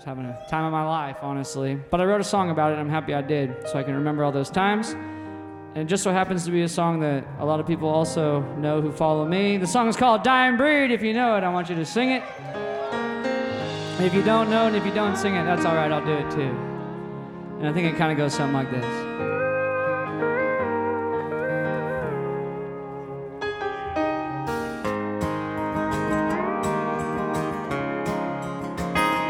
was having a time of my life, honestly. But I wrote a song about it, and I'm happy I did, so I can remember all those times. And it just so happens to be a song that a lot of people also know who follow me. The song is called Dying Breed. If you know it, I want you to sing it. And if you don't know it, and if you don't sing it, that's all right, I'll do it too. And I think it kind of goes something like this.